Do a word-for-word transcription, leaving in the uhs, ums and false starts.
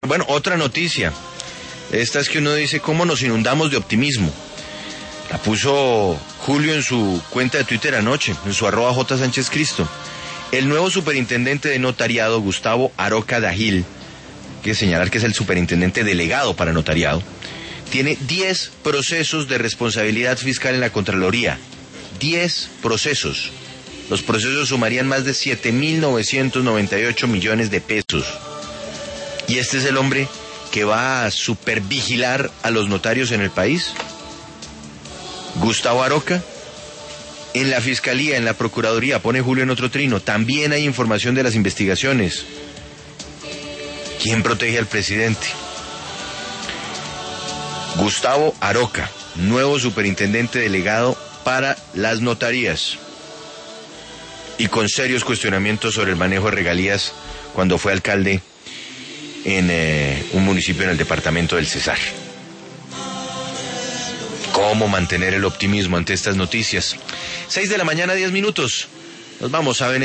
Bueno, otra noticia. Esta es que uno dice, ¿cómo nos inundamos de optimismo? La puso Julio en su cuenta de Twitter anoche, en su arroba J. Sánchez Cristo. El nuevo superintendente de notariado, Gustavo Aroca Dagil, hay que señalar que es el superintendente delegado para notariado, tiene diez procesos de responsabilidad fiscal en la Contraloría. diez procesos. Los procesos sumarían más de siete mil novecientos noventa y ocho millones de pesos. ¿Y este es el hombre que va a supervigilar a los notarios en el país? Gustavo Aroca. En la Fiscalía, en la Procuraduría, pone Julio en otro trino, también hay información de las investigaciones. ¿Quién protege al presidente? Gustavo Aroca, nuevo superintendente delegado para las notarías. Y con serios cuestionamientos sobre el manejo de regalías cuando fue alcalde en eh, un municipio en el departamento del Cesar. ¿Cómo mantener el optimismo ante estas noticias? Seis de la mañana, diez minutos. Nos vamos a Venezuela.